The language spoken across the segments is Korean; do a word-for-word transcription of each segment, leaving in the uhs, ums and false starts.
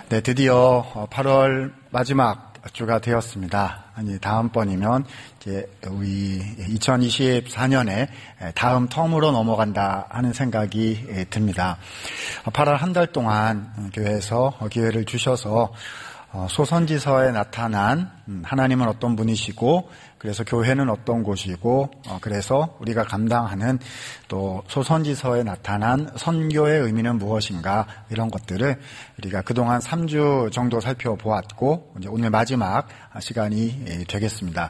네, 드디어 팔월 마지막 주가 되었습니다. 아니, 다음번이면 이제 우리 이천이십사 년에 다음 텀으로 넘어간다 하는 생각이 듭니다. 팔월 한 달 동안 교회에서 기회를 주셔서 소선지서에 나타난 하나님은 어떤 분이시고, 그래서 교회는 어떤 곳이고, 그래서 우리가 감당하는 또 소선지서에 나타난 선교의 의미는 무엇인가, 이런 것들을 우리가 그동안 삼 주 정도 살펴보았고, 이제 오늘 마지막 시간이 되겠습니다.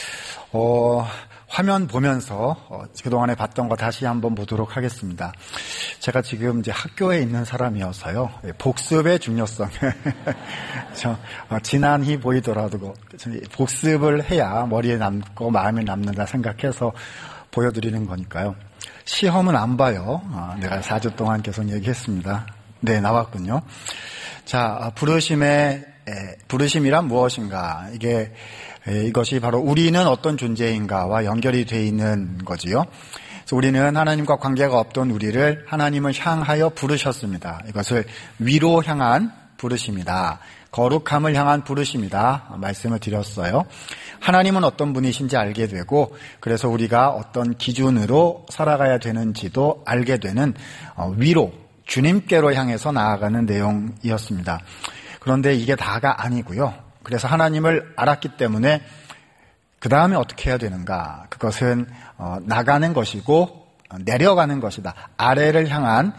어, 화면 보면서 어, 그동안에 봤던 거 다시 한번 보도록 하겠습니다. 제가 지금 이제 학교에 있는 사람이어서요, 복습의 중요성을 저, 어, 지난히 보이더라도 복습을 해야 머리에 남고 마음에 남는다 생각해서 보여드리는 거니까요. 시험은 안 봐요. 어, 내가 사 주 동안 계속 얘기했습니다. 네, 나왔군요. 자, 부르심의 에, 부르심이란 무엇인가? 이게 에, 이것이 바로 우리는 어떤 존재인가와 연결이 돼 있는 거지요. 그래서 우리는 하나님과 관계가 없던 우리를 하나님을 향하여 부르셨습니다. 이것을 위로 향한 부르심이다. 거룩함을 향한 부르심이다. 말씀을 드렸어요. 하나님은 어떤 분이신지 알게 되고, 그래서 우리가 어떤 기준으로 살아가야 되는지도 알게 되는 위로, 주님께로 향해서 나아가는 내용이었습니다. 그런데 이게 다가 아니고요. 그래서 하나님을 알았기 때문에 그 다음에 어떻게 해야 되는가? 그것은 어, 나가는 것이고 내려가는 것이다. 아래를 향한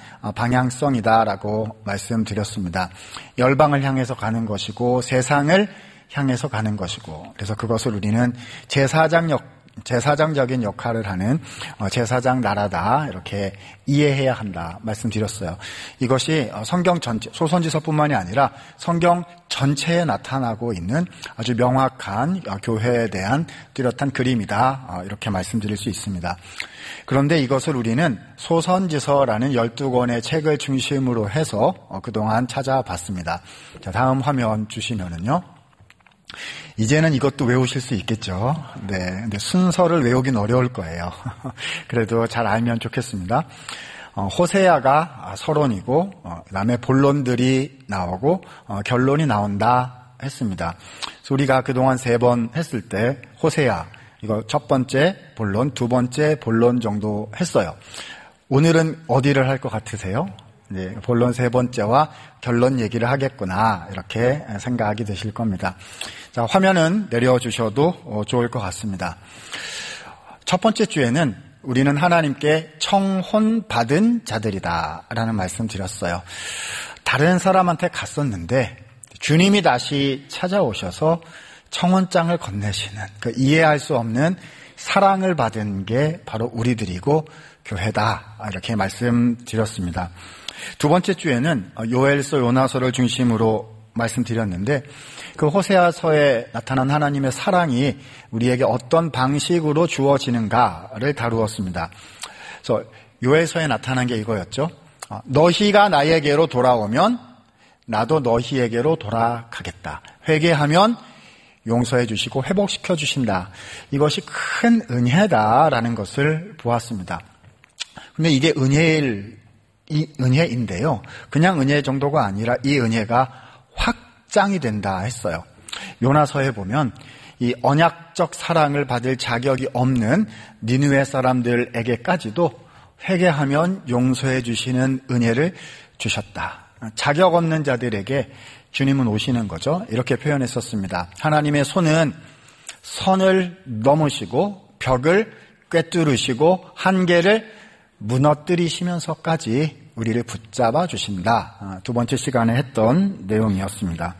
방향성이다라고 말씀드렸습니다. 열방을 향해서 가는 것이고 세상을 향해서 가는 것이고, 그래서 그것을 우리는 제사장 역 제사장적인 역할을 하는 제사장 나라다, 이렇게 이해해야 한다 말씀드렸어요. 이것이 성경 전체, 소선지서뿐만이 아니라 성경 전체에 나타나고 있는 아주 명확한 교회에 대한 뚜렷한 그림이다, 이렇게 말씀드릴 수 있습니다. 그런데 이것을 우리는 소선지서라는 열두 권의 책을 중심으로 해서 그동안 찾아봤습니다. 자, 다음 화면 주시면은요. 이제는 이것도 외우실 수 있겠죠. 네, 근데 순서를 외우긴 어려울 거예요. 그래도 잘 알면 좋겠습니다. 어, 호세아가 서론이고, 어, 그다음에 본론들이 나오고, 어, 결론이 나온다 했습니다. 그래서 우리가 그동안 세 번 했을 때 호세아, 이거 첫 번째 본론, 두 번째 본론 정도 했어요. 오늘은 어디를 할 것 같으세요? 네, 본론 세 번째와 결론 얘기를 하겠구나, 이렇게 생각이 되실 겁니다. 자, 화면은 내려주셔도 좋을 것 같습니다. 첫 번째 주에는 우리는 하나님께 청혼받은 자들이다 라는 말씀 드렸어요. 다른 사람한테 갔었는데 주님이 다시 찾아오셔서 청혼장을 건네시는, 그 이해할 수 없는 사랑을 받은 게 바로 우리들이고 교회다, 이렇게 말씀드렸습니다. 두 번째 주에는 요엘서, 요나서를 중심으로 말씀드렸는데, 그 호세아서에 나타난 하나님의 사랑이 우리에게 어떤 방식으로 주어지는가를 다루었습니다. 그래서 요엘서에 나타난 게 이거였죠. 너희가 나에게로 돌아오면 나도 너희에게로 돌아가겠다. 회개하면 용서해 주시고 회복시켜 주신다. 이것이 큰 은혜다라는 것을 보았습니다. 근데 이게 은혜일, 이 은혜인데요. 그냥 은혜 정도가 아니라 이 은혜가 확장이 된다 했어요. 요나서에 보면 이 언약적 사랑을 받을 자격이 없는 니느웨 사람들에게까지도 회개하면 용서해 주시는 은혜를 주셨다. 자격 없는 자들에게 주님은 오시는 거죠. 이렇게 표현했었습니다. 하나님의 손은 선을 넘으시고 벽을 꿰뚫으시고 한계를 무너뜨리시면서까지 우리를 붙잡아 주신다. 두 번째 시간에 했던 내용이었습니다.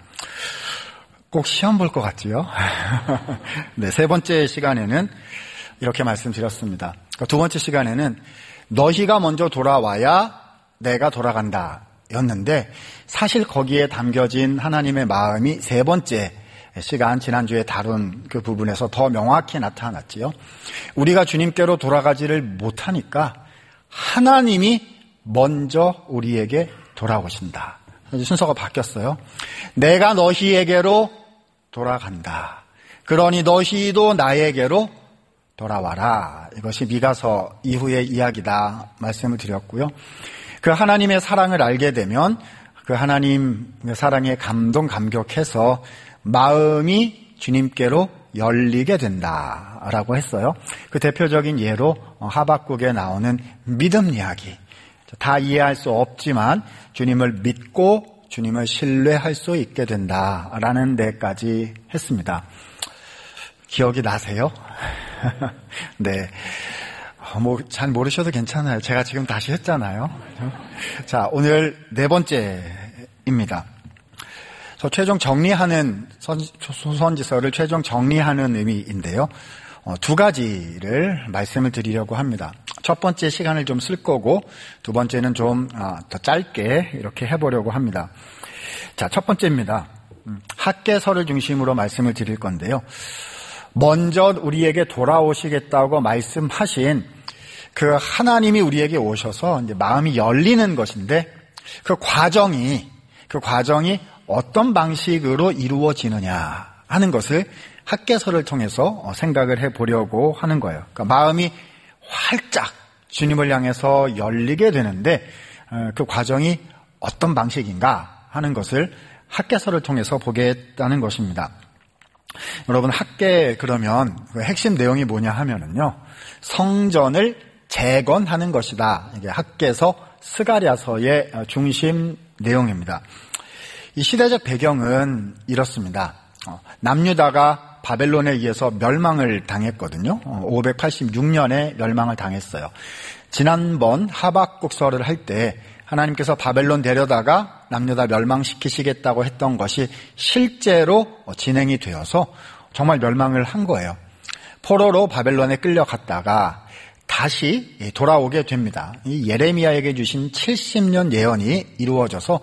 꼭 시험 볼 것 같지요? 네, 세 번째 시간에는 이렇게 말씀드렸습니다. 두 번째 시간에는 너희가 먼저 돌아와야 내가 돌아간다 였는데, 사실 거기에 담겨진 하나님의 마음이 세 번째 시간, 지난주에 다룬 그 부분에서 더 명확히 나타났지요. 우리가 주님께로 돌아가지를 못하니까 하나님이 먼저 우리에게 돌아오신다. 순서가 바뀌었어요. 내가 너희에게로 돌아간다. 그러니 너희도 나에게로 돌아와라. 이것이 미가서 이후의 이야기다 말씀을 드렸고요. 그 하나님의 사랑을 알게 되면 그 그 하나님의 사랑에 감동 감격해서 마음이 주님께로 열리게 된다라고 했어요. 그 대표적인 예로 하박국에 나오는 믿음 이야기. 다 이해할 수 없지만 주님을 믿고 주님을 신뢰할 수 있게 된다라는 데까지 했습니다. 기억이 나세요? 네. 뭐, 잘 모르셔도 괜찮아요. 제가 지금 다시 했잖아요. 자, 오늘 네 번째입니다. 저 최종 정리하는, 소선지서를 최종 정리하는 의미인데요. 어, 두 가지를 말씀을 드리려고 합니다. 첫 번째 시간을 좀 쓸 거고, 두 번째는 좀 더 짧게 이렇게 해보려고 합니다. 자, 첫 번째입니다. 학개서를 중심으로 말씀을 드릴 건데요. 먼저 우리에게 돌아오시겠다고 말씀하신 그 하나님이 우리에게 오셔서 이제 마음이 열리는 것인데 그 과정이, 그 과정이 어떤 방식으로 이루어지느냐 하는 것을 학개서를 통해서 생각을 해 보려고 하는 거예요. 그러니까 마음이 활짝 주님을 향해서 열리게 되는데 그 과정이 어떤 방식인가 하는 것을 학개서를 통해서 보겠다는 것입니다. 여러분, 학개 그러면 그 핵심 내용이 뭐냐 하면은요, 성전을 재건하는 것이다. 이게 학개서 스가랴서의 중심 내용입니다. 이 시대적 배경은 이렇습니다. 남유다가 바벨론에 의해서 멸망을 당했거든요. 오백팔십육 년에 멸망을 당했어요. 지난번 하박국서를 할 때 하나님께서 바벨론 데려다가 남유다 멸망시키시겠다고 했던 것이 실제로 진행이 되어서 정말 멸망을 한 거예요. 포로로 바벨론에 끌려갔다가 다시 돌아오게 됩니다. 이 예레미야에게 주신 칠십 년 예언이 이루어져서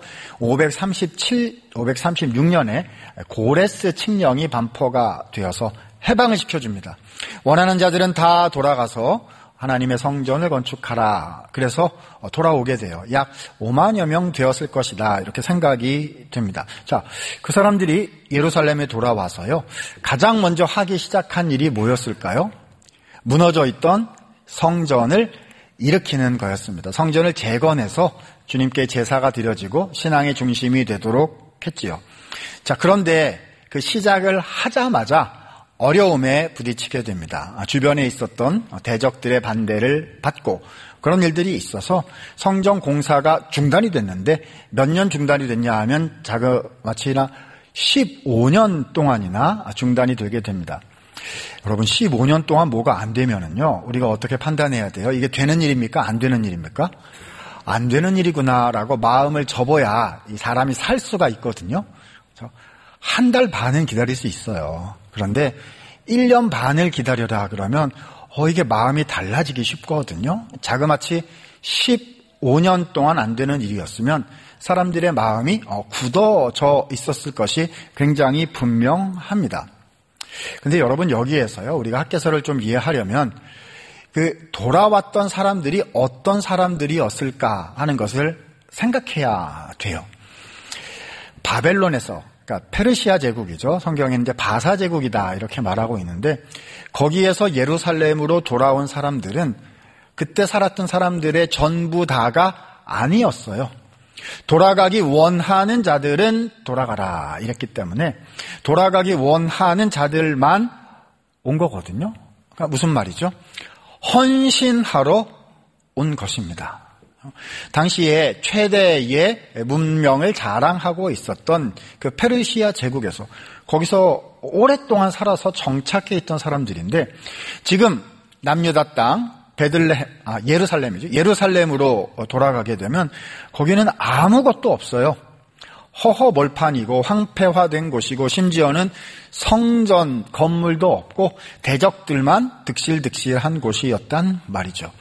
오백삼십칠, 오백삼십육 년에 고레스 칙령이 반포가 되어서 해방을 시켜줍니다. 원하는 자들은 다 돌아가서 하나님의 성전을 건축하라. 그래서 돌아오게 돼요. 약 오만여 명 되었을 것이다. 이렇게 생각이 됩니다. 자, 그 사람들이 예루살렘에 돌아와서요, 가장 먼저 하기 시작한 일이 뭐였을까요? 무너져 있던 성전을 일으키는 거였습니다. 성전을 재건해서 주님께 제사가 드려지고 신앙의 중심이 되도록 했지요. 자, 그런데 그 시작을 하자마자 어려움에 부딪히게 됩니다. 주변에 있었던 대적들의 반대를 받고 그런 일들이 있어서 성전 공사가 중단이 됐는데 몇 년 중단이 됐냐 하면 자그마치나 십오 년 동안이나 중단이 되게 됩니다. 여러분, 십오 년 동안 뭐가 안 되면은요, 우리가 어떻게 판단해야 돼요? 이게 되는 일입니까? 안 되는 일입니까? 안 되는 일이구나라고 마음을 접어야 이 사람이 살 수가 있거든요. 한 달 반은 기다릴 수 있어요. 그런데 일 년 반을 기다려라 그러면 어 이게 마음이 달라지기 쉽거든요. 자그마치 십오 년 동안 안 되는 일이었으면 사람들의 마음이 어, 굳어져 있었을 것이 굉장히 분명합니다. 근데 여러분, 여기에서요, 우리가 학개서를 좀 이해하려면 그 돌아왔던 사람들이 어떤 사람들이었을까 하는 것을 생각해야 돼요. 바벨론에서, 그러니까 페르시아 제국이죠. 성경에는 이제 바사 제국이다 이렇게 말하고 있는데 거기에서 예루살렘으로 돌아온 사람들은 그때 살았던 사람들의 전부 다가 아니었어요. 돌아가기 원하는 자들은 돌아가라 이랬기 때문에 돌아가기 원하는 자들만 온 거거든요. 그러니까 무슨 말이죠? 헌신하러 온 것입니다. 당시에 최대의 문명을 자랑하고 있었던 그 페르시아 제국에서 거기서 오랫동안 살아서 정착해 있던 사람들인데 지금 남유다 땅 베들레헴, 아, 예루살렘이죠. 예루살렘으로 돌아가게 되면 거기는 아무것도 없어요. 허허벌판이고 황폐화된 곳이고 심지어는 성전 건물도 없고 대적들만 득실득실한 곳이었단 말이죠.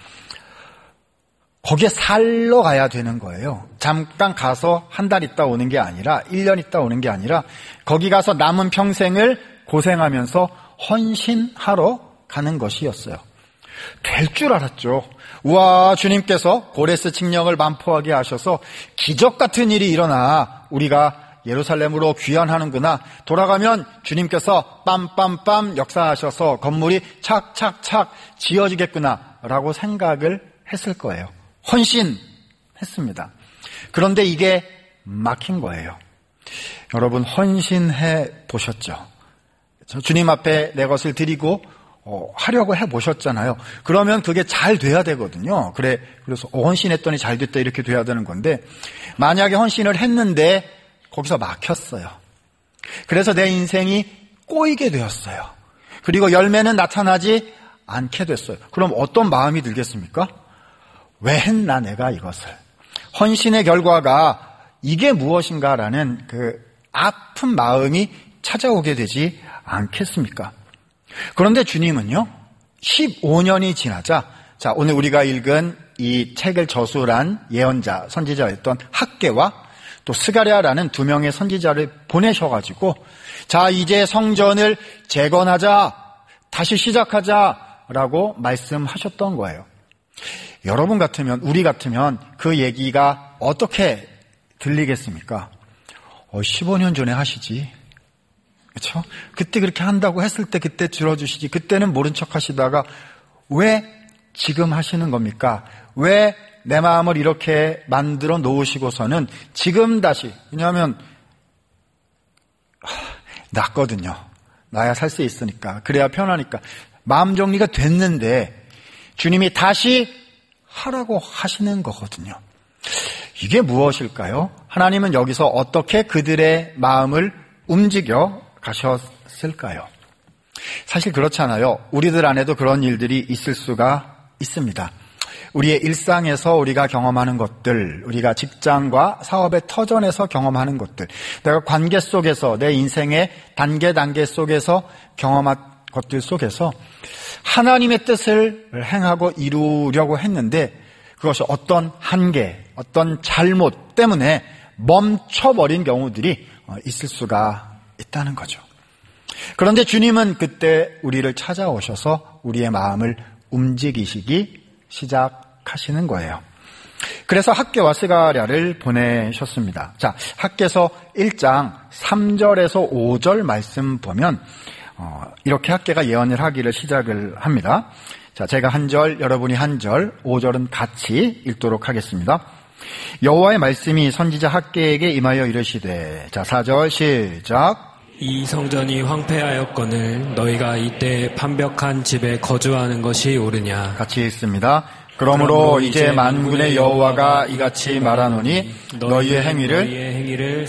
거기에 살러 가야 되는 거예요. 잠깐 가서 한 달 있다 오는 게 아니라 일 년 있다 오는 게 아니라 거기 가서 남은 평생을 고생하면서 헌신하러 가는 것이었어요. 될 줄 알았죠. 우와, 주님께서 고레스 칙령을 반포하게 하셔서 기적 같은 일이 일어나 우리가 예루살렘으로 귀환하는구나. 돌아가면 주님께서 빰빰빰 역사하셔서 건물이 착착착 지어지겠구나 라고 생각을 했을 거예요. 헌신했습니다. 그런데 이게 막힌 거예요. 여러분 헌신해 보셨죠? 주님 앞에 내 것을 드리고 어, 하려고 해 보셨잖아요. 그러면 그게 잘 돼야 되거든요. 그래, 그래서 어, 헌신했더니 잘 됐다 이렇게 돼야 되는 건데 만약에 헌신을 했는데 거기서 막혔어요. 그래서 내 인생이 꼬이게 되었어요. 그리고 열매는 나타나지 않게 됐어요. 그럼 어떤 마음이 들겠습니까? 왜 했나 내가 이것을? 헌신의 결과가 이게 무엇인가라는 그 아픈 마음이 찾아오게 되지 않겠습니까? 그런데 주님은요, 십오 년이 지나자, 자, 오늘 우리가 읽은 이 책을 저술한 예언자, 선지자였던 학개와 또 스가랴라는 두 명의 선지자를 보내셔가지고, 자, 이제 성전을 재건하자, 다시 시작하자라고 말씀하셨던 거예요. 여러분 같으면, 우리 같으면 그 얘기가 어떻게 들리겠습니까? 어, 십오 년 전에 하시지. 그렇죠? 그때 그렇게 한다고 했을 때 그때 들어주시지. 그때는 모른 척 하시다가 왜 지금 하시는 겁니까? 왜 내 마음을 이렇게 만들어 놓으시고서는 지금 다시, 왜냐하면 낫거든요. 나야 살 수 있으니까. 그래야 편하니까. 마음 정리가 됐는데 주님이 다시 하라고 하시는 거거든요. 이게 무엇일까요? 하나님은 여기서 어떻게 그들의 마음을 움직여 가셨을까요? 사실 그렇잖아요. 우리들 안에도 그런 일들이 있을 수가 있습니다. 우리의 일상에서 우리가 경험하는 것들, 우리가 직장과 사업의 터전에서 경험하는 것들, 내가 관계 속에서 내 인생의 단계 단계 속에서 경험한 것들 속에서 하나님의 뜻을 행하고 이루려고 했는데 그것이 어떤 한계, 어떤 잘못 때문에 멈춰버린 경우들이 있을 수가 있다는 거죠. 그런데 주님은 그때 우리를 찾아오셔서 우리의 마음을 움직이시기 시작하시는 거예요. 그래서 학개와 스가랴를 보내셨습니다. 자, 학개서 일 장 삼 절에서 오 절 말씀 보면 어, 이렇게 학개가 예언을 하기를 시작을 합니다. 자, 제가 한 절, 여러분이 한 절, 오 절은 같이 읽도록 하겠습니다. 여호와의 말씀이 선지자 학개에게 임하여 이르시되, 자, 사 절 시작. 이 성전이 황폐하였거늘 너희가 이때 판벽한 집에 거주하는 것이 옳으냐. 같이 읽습니다. 그러므로, 그러므로 이제 만군의 여호와가 이같이 말하노니 너희의 행위를, 너희의 행위를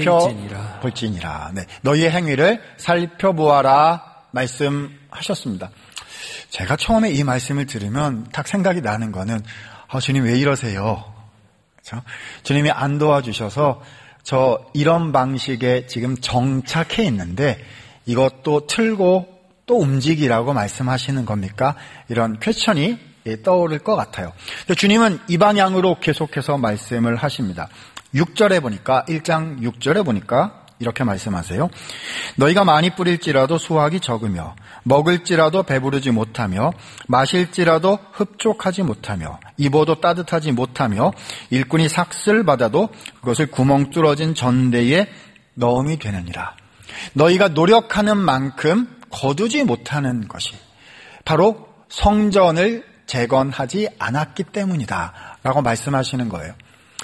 살펴볼지니라. 네, 너희의 행위를 살펴보아라 말씀하셨습니다. 제가 처음에 이 말씀을 들으면 딱 생각이 나는 거는 아, 주님 왜 이러세요? 그렇죠? 주님이 안 도와주셔서 저 이런 방식에 지금 정착해 있는데 이것도 틀고 또 움직이라고 말씀하시는 겁니까? 이런 퀘스천이 떠오를 것 같아요. 주님은 이 방향으로 계속해서 말씀을 하십니다. 육 절에 보니까, 일 장 육 절에 보니까 이렇게 말씀하세요. 너희가 많이 뿌릴지라도 수확이 적으며 먹을지라도 배부르지 못하며 마실지라도 흡족하지 못하며 입어도 따뜻하지 못하며 일꾼이 삭슬 받아도 그것을 구멍 뚫어진 전대에 넣음이 되느니라. 너희가 노력하는 만큼 거두지 못하는 것이 바로 성전을 재건하지 않았기 때문이다 라고 말씀하시는 거예요.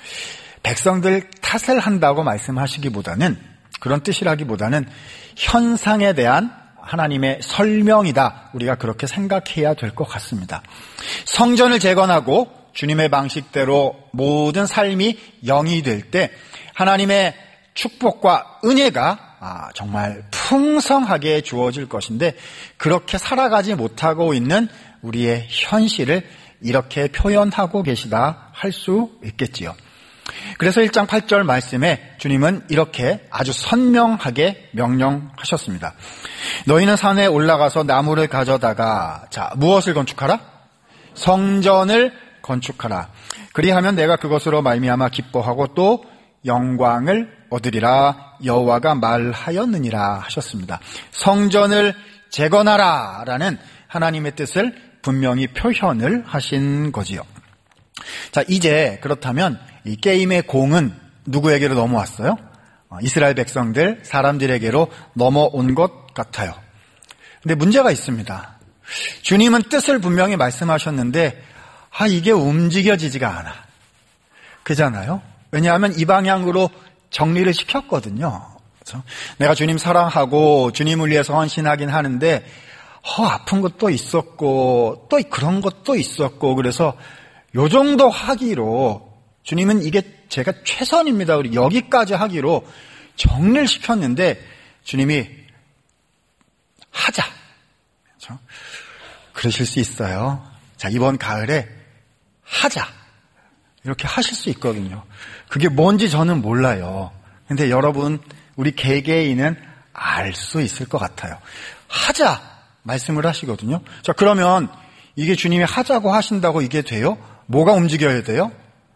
백성들 탓을 한다고 말씀하시기보다는, 그런 뜻이라기보다는 현상에 대한 하나님의 설명이다, 우리가 그렇게 생각해야 될 것 같습니다. 성전을 재건하고 주님의 방식대로 모든 삶이 영이 될 때 하나님의 축복과 은혜가 아, 정말 풍성하게 주어질 것인데, 그렇게 살아가지 못하고 있는 우리의 현실을 이렇게 표현하고 계시다 할 수 있겠지요. 그래서 일 장 팔 절 말씀에 주님은 이렇게 아주 선명하게 명령하셨습니다. 너희는 산에 올라가서 나무를 가져다가, 자, 무엇을 건축하라? 성전을 건축하라. 그리하면 내가 그것으로 말미암아 기뻐하고 또 영광을 얻으리라 여호와가 말하였느니라 하셨습니다. 성전을 재건하라 라는 하나님의 뜻을 분명히 표현을 하신 거지요. 자, 이제 그렇다면 이 게임의 공은 누구에게로 넘어왔어요? 이스라엘 백성들, 사람들에게로 넘어온 것 같아요. 근데 문제가 있습니다. 주님은 뜻을 분명히 말씀하셨는데 아, 이게 움직여지지가 않아. 그잖아요. 왜냐하면 이 방향으로 정리를 시켰거든요. 그렇죠? 내가 주님 사랑하고 주님을 위해서 헌신하긴 하는데 어, 아픈 것도 있었고 또 그런 것도 있었고 그래서 요 정도 하기로 주님은 이게 제가 최선입니다. 우리 여기까지 하기로 정리를 시켰는데 주님이 하자. 그렇죠? 그러실 수 있어요. 자, 이번 가을에 하자. 이렇게 하실 수 있거든요. 그게 뭔지 저는 몰라요. 근데 여러분, 우리 개개인은 알 수 있을 것 같아요. 하자 말씀을 하시거든요. 자, 그러면 이게 주님이 하자고 하신다고 이게 돼요? 뭐가 움직여야 돼요?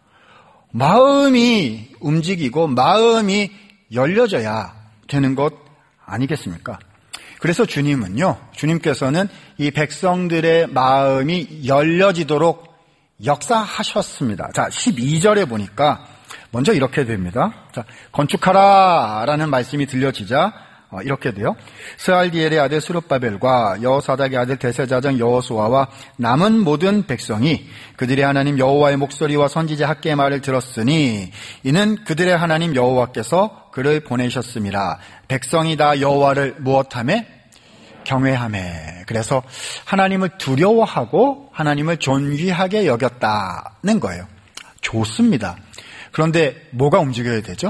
마음이 움직이고 마음이 열려져야 되는 것 아니겠습니까? 그래서 주님은요, 주님께서는 이 백성들의 마음이 열려지도록 역사하셨습니다. 자, 십이 절에 보니까 먼저 이렇게 됩니다. 자, 건축하라 라는 말씀이 들려지자 어, 이렇게 돼요. 스알디엘의 아들 스룹바벨과 여호사닥의 아들 대세자장 여호수아와 남은 모든 백성이 그들의 하나님 여호와의 목소리와 선지자 학개의 말을 들었으니 이는 그들의 하나님 여호와께서 그를 보내셨음이라. 백성이 다 여호와를 무엇하매? 경외하매. 그래서 하나님을 두려워하고 하나님을 존귀하게 여겼다는 거예요. 좋습니다. 그런데 뭐가 움직여야 되죠?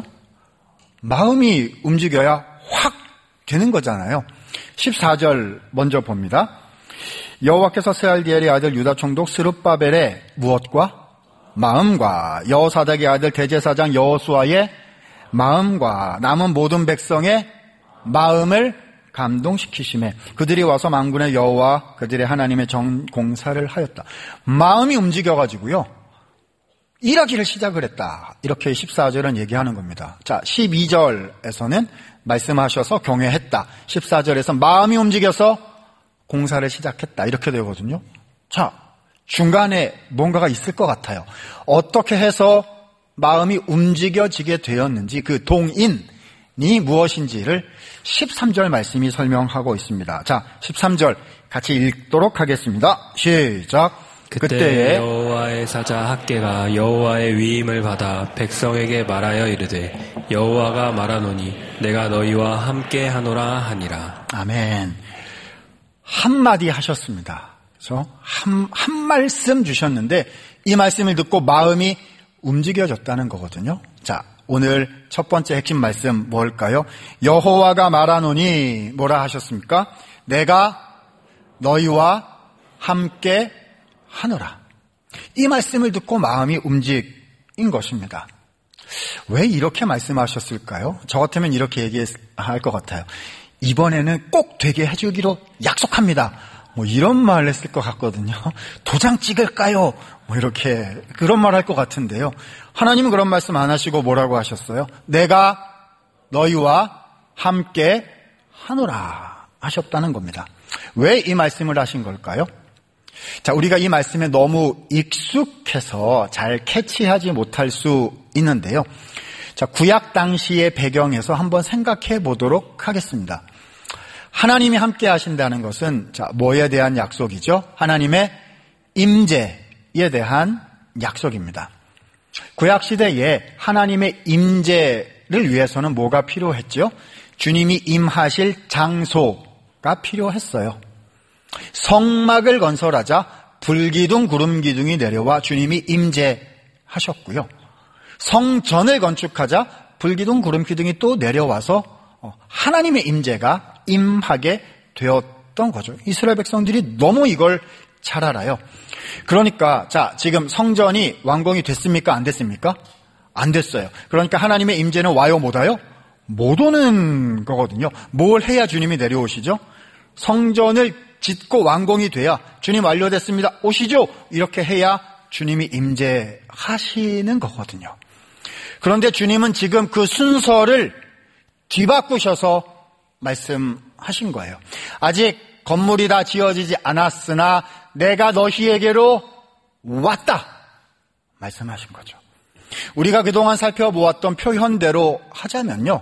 마음이 움직여야 확 되는 거잖아요. 십사 절 먼저 봅니다. 여호와께서 스알디엘의 아들 유다 총독 스룹바벨의 무엇과? 마음과 여호사닥의 아들 대제사장 여호수아의 마음과 남은 모든 백성의 마음을 감동시키심에 그들이 와서 만군의 여호와 그들의 하나님의 정공사를 하였다. 마음이 움직여가지고요, 일하기를 시작을 했다. 이렇게 십사 절은 얘기하는 겁니다. 자, 십이 절에서는 말씀하셔서 경외했다. 십사 절에서 마음이 움직여서 공사를 시작했다. 이렇게 되거든요. 자, 중간에 뭔가가 있을 것 같아요. 어떻게 해서 마음이 움직여지게 되었는지 그 동인이 무엇인지를 십삼 절 말씀이 설명하고 있습니다. 자, 십삼 절 같이 읽도록 하겠습니다. 시작. 그때 그때에 여호와의 사자 학개가 여호와의 위임을 받아 백성에게 말하여 이르되 여호와가 말하노니 내가 너희와 함께 하노라 하니라. 아멘. 한마디 하셨습니다. 그래서 한, 한 말씀 주셨는데 이 말씀을 듣고 마음이 움직여졌다는 거거든요. 자, 오늘 첫 번째 핵심 말씀 뭘까요? 여호와가 말하노니 뭐라 하셨습니까? 내가 너희와 함께 하노라. 이 말씀을 듣고 마음이 움직인 것입니다. 왜 이렇게 말씀하셨을까요? 저 같으면 이렇게 얘기할 것 같아요. 이번에는 꼭 되게 해주기로 약속합니다. 뭐 이런 말 했을 것 같거든요. 도장 찍을까요? 뭐 이렇게 그런 말 할 것 같은데요. 하나님은 그런 말씀 안 하시고 뭐라고 하셨어요? 내가 너희와 함께 하노라 하셨다는 겁니다. 왜 이 말씀을 하신 걸까요? 자, 우리가 이 말씀에 너무 익숙해서 잘 캐치하지 못할 수 있는데요. 자, 구약 당시의 배경에서 한번 생각해 보도록 하겠습니다. 하나님이 함께 하신다는 것은 자, 뭐에 대한 약속이죠? 하나님의 임재에 대한 약속입니다. 구약 시대에 하나님의 임재를 위해서는 뭐가 필요했죠? 주님이 임하실 장소가 필요했어요. 성막을 건설하자 불기둥 구름기둥이 내려와 주님이 임재하셨고요. 성전을 건축하자 불기둥 구름기둥이 또 내려와서 하나님의 임재가 임하게 되었던 거죠. 이스라엘 백성들이 너무 이걸 잘 알아요. 그러니까 자, 지금 성전이 완공이 됐습니까? 안 됐습니까? 안 됐어요. 그러니까 하나님의 임재는 와요 못 와요? 못 오는 거거든요. 뭘 해야 주님이 내려오시죠? 성전을 짓고 완공이 돼야 주님 완료됐습니다. 오시죠. 이렇게 해야 주님이 임재하시는 거거든요. 그런데 주님은 지금 그 순서를 뒤바꾸셔서 말씀하신 거예요. 아직 건물이 다 지어지지 않았으나 내가 너희에게로 왔다 말씀하신 거죠. 우리가 그동안 살펴보았던 표현대로 하자면요,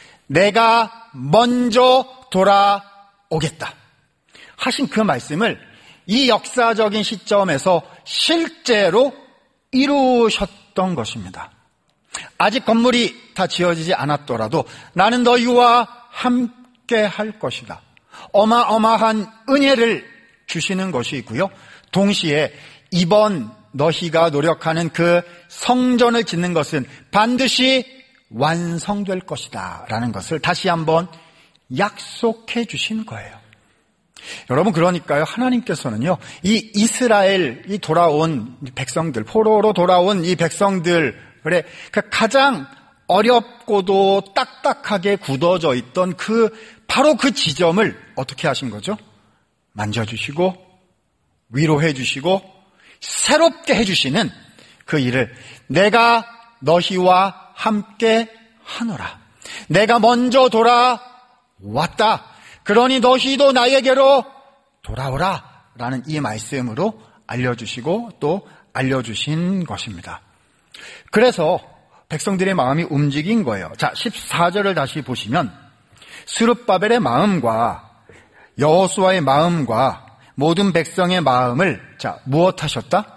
내가 먼저 돌아오겠다 하신 그 말씀을 이 역사적인 시점에서 실제로 이루셨던 것입니다. 아직 건물이 다 지어지지 않았더라도 나는 너희와 함께 할 것이다. 어마어마한 은혜를 주시는 것이고요. 동시에 이번 너희가 노력하는 그 성전을 짓는 것은 반드시 완성될 것이다 라는 것을 다시 한번 약속해 주신 거예요. 여러분, 그러니까요, 하나님께서는요, 이 이스라엘이 돌아온 백성들, 포로로 돌아온 이 백성들의 그 가장 어렵고도 딱딱하게 굳어져 있던 그 바로 그 지점을 어떻게 하신 거죠? 만져주시고 위로해 주시고 새롭게 해주시는 그 일을 내가 너희와 함께 하노라. 내가 먼저 돌아왔다. 그러니 너희도 나에게로 돌아오라 라는 이 말씀으로 알려주시고 또 알려주신 것입니다. 그래서 백성들의 마음이 움직인 거예요. 자, 십사 절을 다시 보시면 스룹바벨의 마음과 여호수아의 마음과 모든 백성의 마음을 자, 무엇 하셨다?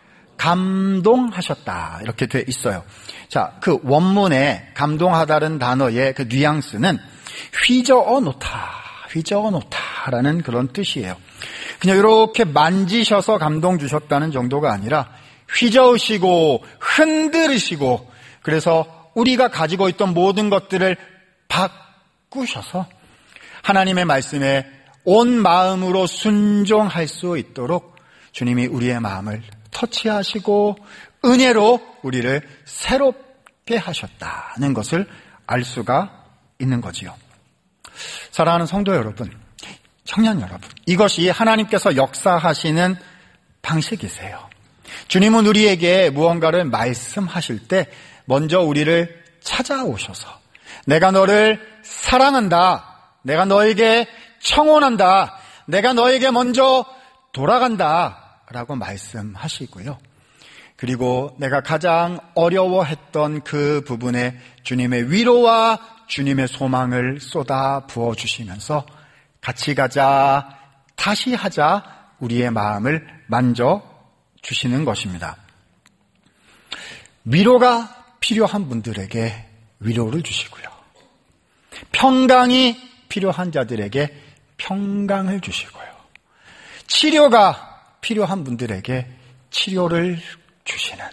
감동하셨다. 이렇게 돼 있어요. 자, 그 원문에 감동하다는 단어의 그 뉘앙스는 휘저어 놓다. 휘저어 놓다라는 그런 뜻이에요. 그냥 이렇게 만지셔서 감동 주셨다는 정도가 아니라 휘저으시고 흔들으시고 그래서 우리가 가지고 있던 모든 것들을 바꾸셔서 하나님의 말씀에 온 마음으로 순종할 수 있도록 주님이 우리의 마음을 터치하시고 은혜로 우리를 새롭게 하셨다는 것을 알 수가 있는 거지요. 사랑하는 성도 여러분, 청년 여러분, 이것이 하나님께서 역사하시는 방식이세요. 주님은 우리에게 무언가를 말씀하실 때 먼저 우리를 찾아오셔서 내가 너를 사랑한다, 내가 너에게 청혼한다, 내가 너에게 먼저 돌아간다 라고 말씀하시고요. 그리고 내가 가장 어려워했던 그 부분에 주님의 위로와 주님의 소망을 쏟아 부어주시면서 같이 가자, 다시 하자 우리의 마음을 만져주시는 것입니다. 위로가 필요한 분들에게 위로를 주시고요. 평강이 필요한 자들에게 평강을 주시고요. 치료가 필요한 분들에게 치료를 주시는,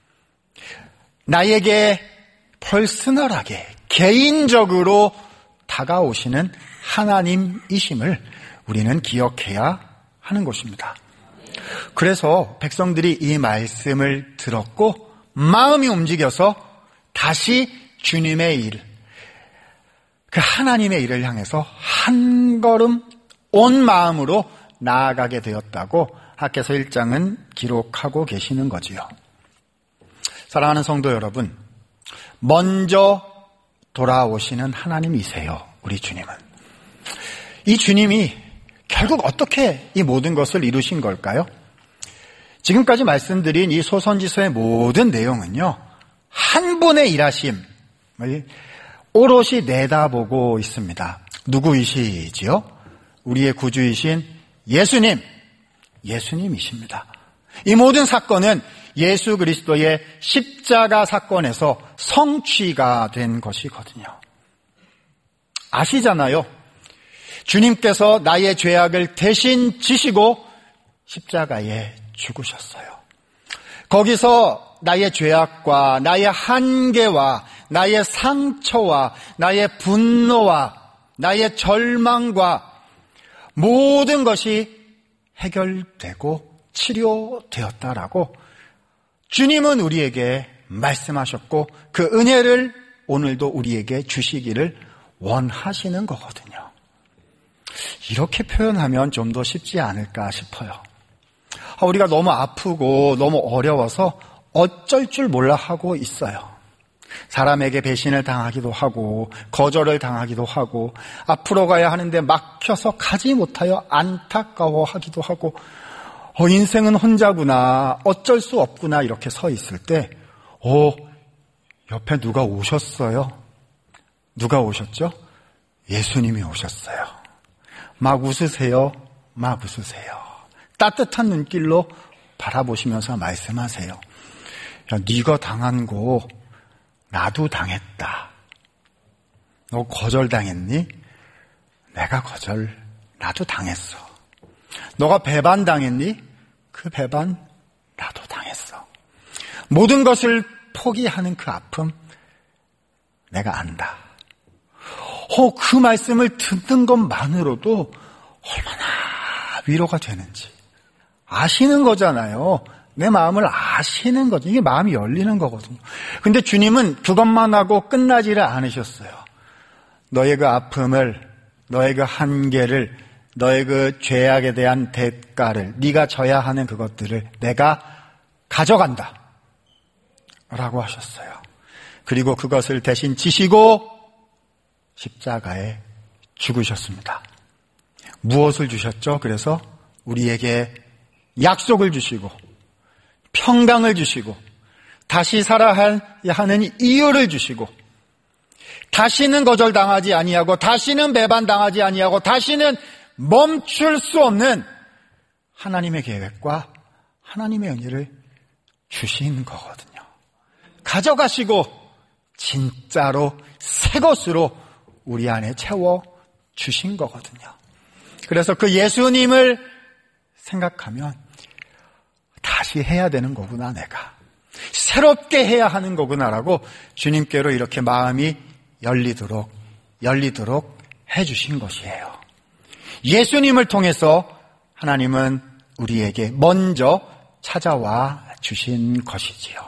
나에게 퍼스널하게 개인적으로 다가오시는 하나님이심을 우리는 기억해야 하는 것입니다. 그래서 백성들이 이 말씀을 들었고 마음이 움직여서 다시 주님의 일, 그 하나님의 일을 향해서 한 걸음 온 마음으로 나아가게 되었다고 학개서 일 장은 기록하고 계시는 거지요. 사랑하는 성도 여러분, 먼저 돌아오시는 하나님이세요. 우리 주님은. 이 주님이 결국 어떻게 이 모든 것을 이루신 걸까요? 지금까지 말씀드린 이 소선지서의 모든 내용은요, 한 분의 일하심을 오롯이 내다보고 있습니다. 누구이시지요? 우리의 구주이신 예수님, 예수님이십니다. 이 모든 사건은 예수 그리스도의 십자가 사건에서 성취가 된 것이거든요. 아시잖아요. 주님께서 나의 죄악을 대신 지시고 십자가에 죽으셨어요. 거기서 나의 죄악과 나의 한계와 나의 상처와 나의 분노와 나의 절망과 모든 것이 해결되고 치료되었다라고 주님은 우리에게 말씀하셨고 그 은혜를 오늘도 우리에게 주시기를 원하시는 거거든요. 이렇게 표현하면 좀 더 쉽지 않을까 싶어요. 우리가 너무 아프고 너무 어려워서 어쩔 줄 몰라 하고 있어요. 사람에게 배신을 당하기도 하고 거절을 당하기도 하고 앞으로 가야 하는데 막혀서 가지 못하여 안타까워하기도 하고 어, 인생은 혼자구나, 어쩔 수 없구나 이렇게 서 있을 때 어, 옆에 누가 오셨어요? 누가 오셨죠? 예수님이 오셨어요. 막 웃으세요. 막 웃으세요. 따뜻한 눈길로 바라보시면서 말씀하세요. 야, 네가 당한 거 나도 당했다. 너 거절당했니? 내가 거절, 나도 당했어. 너가 배반당했니? 그 배반, 나도 당했어. 모든 것을 포기하는 그 아픔, 내가 안다. 어, 그 말씀을 듣는 것만으로도 얼마나 위로가 되는지 아시는 거잖아요. 내 마음을 아시는 거죠. 이게 마음이 열리는 거거든요. 근데 주님은 그것만 하고 끝나지를 않으셨어요. 너의 그 아픔을, 너의 그 한계를, 너의 그 죄악에 대한 대가를, 네가 져야 하는 그것들을 내가 가져간다 라고 하셨어요. 그리고 그것을 대신 지시고 십자가에 죽으셨습니다. 무엇을 주셨죠? 그래서 우리에게 약속을 주시고 평강을 주시고 다시 살아야 하는 이유를 주시고 다시는 거절당하지 아니하고 다시는 배반당하지 아니하고 다시는 멈출 수 없는 하나님의 계획과 하나님의 은혜를 주신 거거든요. 가져가시고 진짜로 새 것으로 우리 안에 채워 주신 거거든요. 그래서 그 예수님을 생각하면 다시 해야 되는 거구나, 내가. 새롭게 해야 하는 거구나라고 주님께로 이렇게 마음이 열리도록, 열리도록 해주신 것이에요. 예수님을 통해서 하나님은 우리에게 먼저 찾아와 주신 것이지요.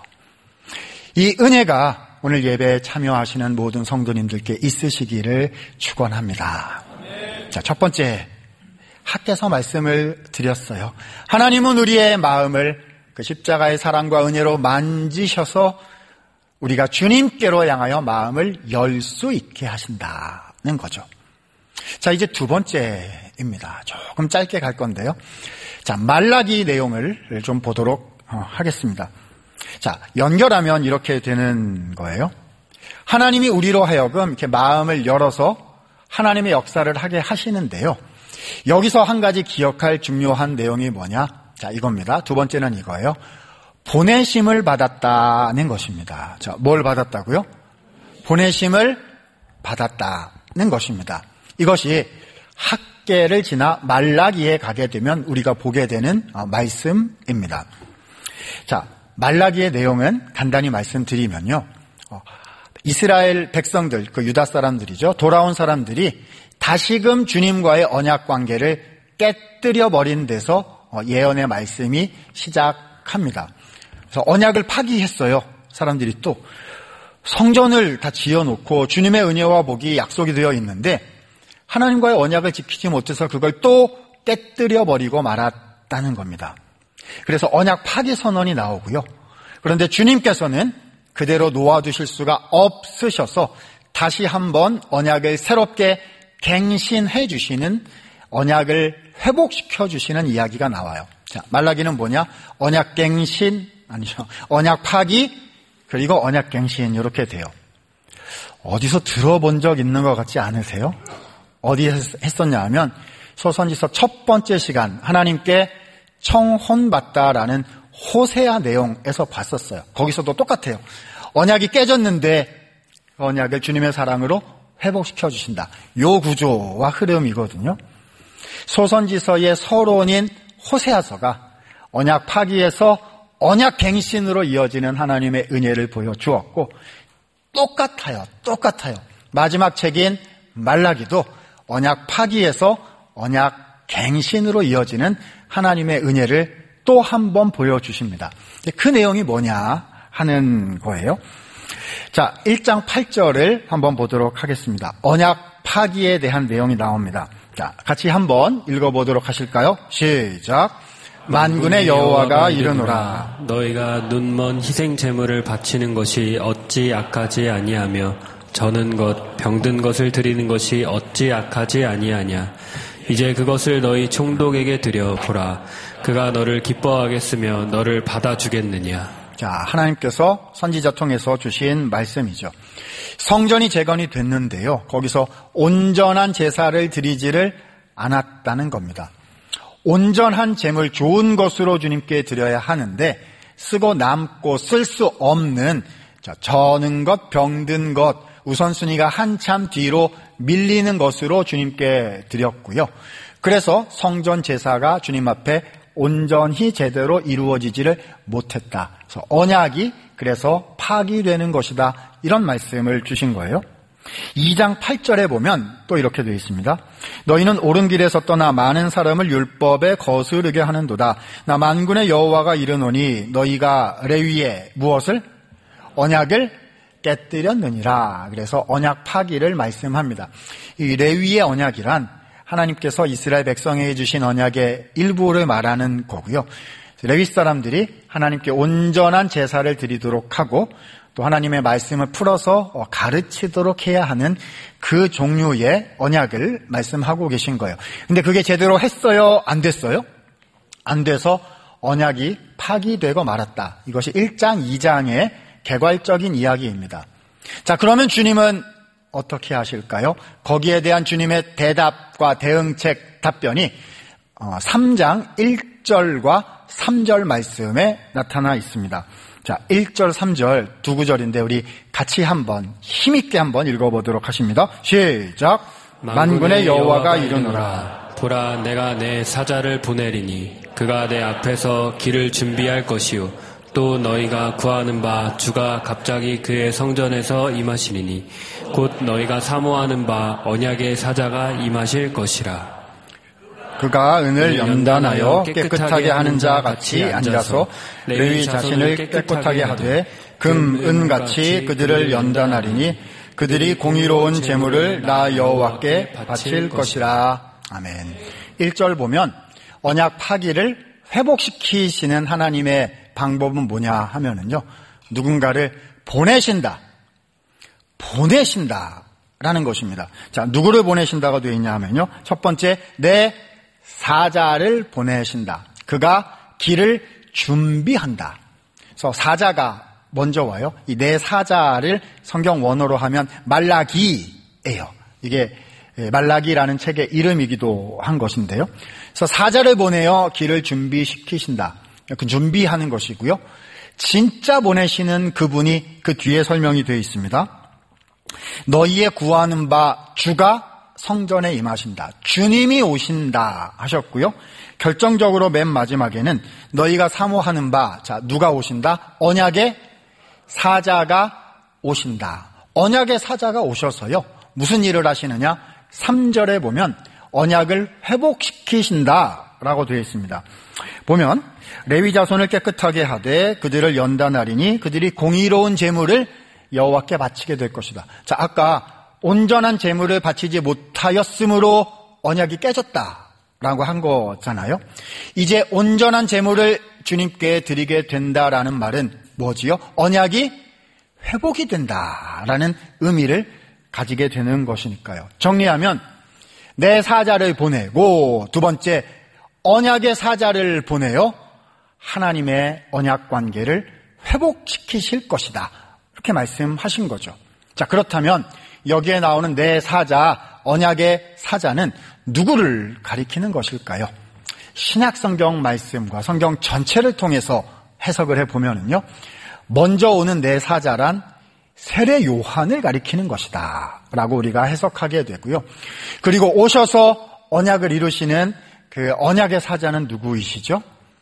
이 은혜가 오늘 예배에 참여하시는 모든 성도님들께 있으시기를 축원합니다. 자, 첫 번째, 학개서 말씀을 드렸어요. 하나님은 우리의 마음을 그 십자가의 사랑과 은혜로 만지셔서 우리가 주님께로 향하여 마음을 열 수 있게 하신다는 거죠. 자, 이제 두 번째입니다. 조금 짧게 갈 건데요. 자, 말라기 내용을 좀 보도록 하겠습니다. 자, 연결하면 이렇게 되는 거예요. 하나님이 우리로 하여금 이렇게 마음을 열어서 하나님의 역사를 하게 하시는데요. 여기서 한 가지 기억할 중요한 내용이 뭐냐? 자, 이겁니다. 두 번째는 이거예요. 보내심을 받았다는 것입니다. 자, 뭘 받았다고요? 보내심을 받았다는 것입니다. 이것이 학개를 지나 말라기에 가게 되면 우리가 보게 되는 말씀입니다. 자, 말라기의 내용은 간단히 말씀드리면요. 이스라엘 백성들, 그 유다 사람들이죠. 돌아온 사람들이 다시금 주님과의 언약 관계를 깨뜨려 버린 데서 예언의 말씀이 시작합니다. 그래서 언약을 파기했어요. 사람들이 또 성전을 다 지어놓고 주님의 은혜와 복이 약속이 되어 있는데 하나님과의 언약을 지키지 못해서 그걸 또 깨뜨려 버리고 말았다는 겁니다. 그래서 언약 파기 선언이 나오고요. 그런데 주님께서는 그대로 놓아두실 수가 없으셔서 다시 한번 언약을 새롭게 갱신해 주시는, 언약을 회복시켜 주시는 이야기가 나와요. 자, 말라기는 뭐냐? 언약 갱신, 아니죠. 언약 파기, 그리고 언약 갱신, 이렇게 돼요. 어디서 들어본 적 있는 것 같지 않으세요? 어디에서 했었냐 하면 소선지서 첫 번째 시간, 하나님께 청혼받다라는 호세아 내용에서 봤었어요. 거기서도 똑같아요. 언약이 깨졌는데 언약을 주님의 사랑으로 회복시켜 주신다. 요 구조와 흐름이거든요. 소선지서의 서론인 호세아서가 언약 파기에서 언약 갱신으로 이어지는 하나님의 은혜를 보여주었고, 똑같아요. 똑같아요. 마지막 책인 말라기도 언약 파기에서 언약 갱신으로 이어지는 하나님의 은혜를 또 한 번 보여주십니다. 그 내용이 뭐냐 하는 거예요. 자, 일 장 팔 절을 한번 보도록 하겠습니다. 언약 파기에 대한 내용이 나옵니다. 자, 같이 한번 읽어보도록 하실까요? 시작. 만군의 여호와가 이르노라. 너희가 눈먼 희생 제물을 바치는 것이 어찌 악하지 아니하며 저는 것 병든 것을 드리는 것이 어찌 악하지 아니하냐. 이제 그것을 너희 총독에게 드려 보라. 그가 너를 기뻐하겠으며 너를 받아주겠느냐. 자, 하나님께서 선지자 통해서 주신 말씀이죠. 성전이 재건이 됐는데요. 거기서 온전한 제사를 드리지를 않았다는 겁니다. 온전한 제물, 좋은 것으로 주님께 드려야 하는데 쓰고 남고 쓸 수 없는 자, 저는 것, 병든 것, 우선순위가 한참 뒤로 밀리는 것으로 주님께 드렸고요. 그래서 성전 제사가 주님 앞에 온전히 제대로 이루어지지를 못했다. 그래서 언약이 그래서 파기되는 것이다. 이런 말씀을 주신 거예요. 이 장 팔 절에 보면 또 이렇게 되어 있습니다. 너희는 옳은 길에서 떠나 많은 사람을 율법에 거스르게 하는도다. 나 만군의 여호와가 이르노니 너희가 레위에 무엇을? 언약을 깨뜨렸느니라. 그래서 언약 파기를 말씀합니다. 이 레위의 언약이란 하나님께서 이스라엘 백성에게 주신 언약의 일부를 말하는 거고요. 레위 사람들이 하나님께 온전한 제사를 드리도록 하고 또 하나님의 말씀을 풀어서 가르치도록 해야 하는 그 종류의 언약을 말씀하고 계신 거예요. 근데 그게 제대로 했어요? 안 됐어요? 안 돼서 언약이 파기되고 말았다. 이것이 일 장, 이 장의 개괄적인 이야기입니다. 자, 그러면 주님은 어떻게 하실까요? 거기에 대한 주님의 대답과 대응책, 답변이 삼 장 일 절과 삼 절 말씀에 나타나 있습니다. 자, 일 절, 삼 절 두 구절인데 우리 같이 한번 힘있게 한번 읽어보도록 하십니다. 시작. 만군의 여호와가 이르노라. 보라, 내가 내 사자를 보내리니 그가 내 앞에서 길을 준비할 것이요 또 너희가 구하는 바 주가 갑자기 그의 성전에서 임하시리니 곧 너희가 사모하는 바 언약의 사자가 임하실 것이라. 그가 은을 연단하여 깨끗하게 하는 자 같이 앉아서 레위 자신을 깨끗하게 하되 금, 은같이 그들을 연단하리니 그들이 공의로운 제물을 나 여호와께 바칠 것이라. 아멘. 일 절 보면 언약 파기를 회복시키시는 하나님의 방법은 뭐냐 하면은요, 누군가를 보내신다. 보내신다라는 것입니다. 자, 누구를 보내신다가 되어 있냐 하면요, 첫 번째, 내 사자를 보내신다. 그가 길을 준비한다. 그래서 사자가 먼저 와요. 이 내 사자를 성경 원어로 하면 말라기예요. 이게 말라기라는 책의 이름이기도 한 것인데요. 그래서 사자를 보내어 길을 준비시키신다. 그 준비하는 것이고요. 진짜 보내시는 그분이 그 뒤에 설명이 되어 있습니다. 너희의 구하는 바 주가 성전에 임하신다. 주님이 오신다 하셨고요. 결정적으로 맨 마지막에는 너희가 사모하는 바, 자, 누가 오신다? 언약의 사자가 오신다. 언약의 사자가 오셔서요, 무슨 일을 하시느냐? 삼 절에 보면 언약을 회복시키신다라고 되어 있습니다. 보면 레위 자손을 깨끗하게 하되 그들을 연단하리니 그들이 공의로운 제물을 여호와께 바치게 될 것이다. 자, 아까 온전한 제물을 바치지 못하였으므로 언약이 깨졌다라고 한 거잖아요. 이제 온전한 제물을 주님께 드리게 된다라는 말은 뭐지요? 언약이 회복이 된다라는 의미를 가지게 되는 것이니까요. 정리하면 내 사자를 보내고, 두 번째, 언약의 사자를 보내어 하나님의 언약 관계를 회복시키실 것이다. 이렇게 말씀하신 거죠. 자, 그렇다면 여기에 나오는 내 사자, 언약의 사자는 누구를 가리키는 것일까요? 신약 성경 말씀과 성경 전체를 통해서 해석을 해보면요, 먼저 오는 내 사자란 세례 요한을 가리키는 것이다 라고 우리가 해석하게 되고요. 그리고 오셔서 언약을 이루시는 그 언약의 사자는 누구이시죠?